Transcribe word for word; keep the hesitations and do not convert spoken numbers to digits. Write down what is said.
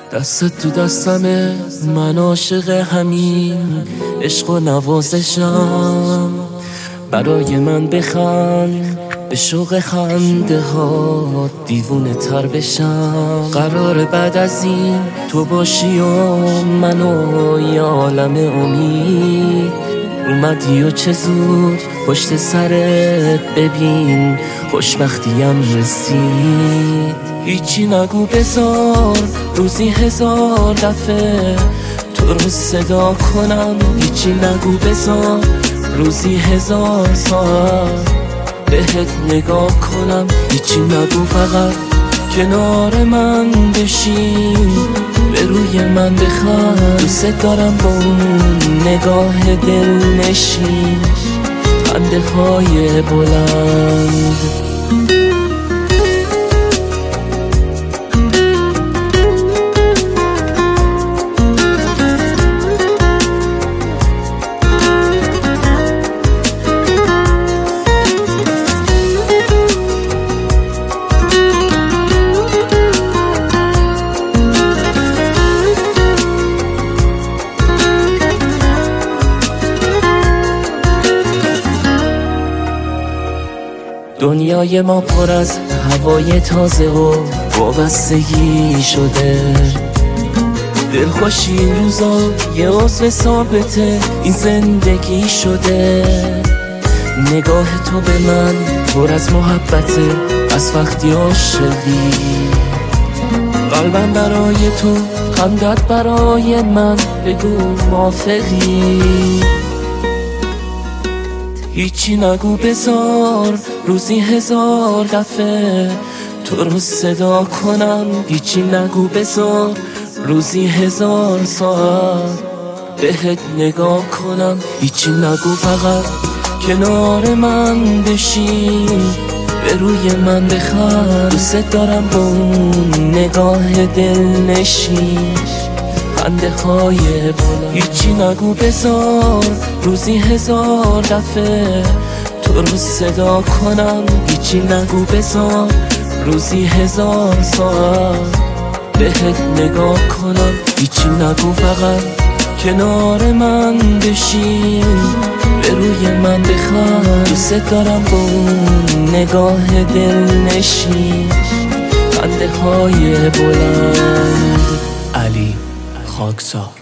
دستت تو دستمه، من عاشق همین عشق و نوازشم. برای من بخند، به شوق خنده ها دیوونه تر بشم. قرار بعد از این تو باشی و من و یه عالم امید. اومدی و چه زود پشت سرت ببین خوشبختیم رسید. هیچی نگو بذار روزی هزار دفعه تو رو صدا کنم. هیچی نگو بذار روزی هزار ساعت بهت نگاه کنم. هیچی نگو فقط کنار من بشین، به روی من بخند. دوست دارم با اون نگاه دل نشین، خنده های بلند. دنیای ما پر از هوای تازه و وابستگی شده. دلخوشی این روزا یه عضو ثابته این زندگی شده. نگاه تو به من پر از محبته از وقتی عاشقی. قلبم برای تو، خندت برای من، بگو موافقی. هیچی نگو بذار روزی هزار دفعه تو رو صدا کنم. هیچی نگو بذار روزی هزار ساعت بهت نگاه کنم. هیچی نگو فقط کنار من بشین، به روی من بخند. دوست دارم با اون نگاه دل نشین، خنده های بلند. هیچی نگو بذار روزی هزار دفعه تو رو صدا کنم. هیچی نگو بذار روزی هزار ساعت بهت نگاه کنم. هیچی نگو فقط کنار من بشین، به روی من بخند. دوست دارم با اون نگاه دل نشین، خنده های بلند. علی خاکسار.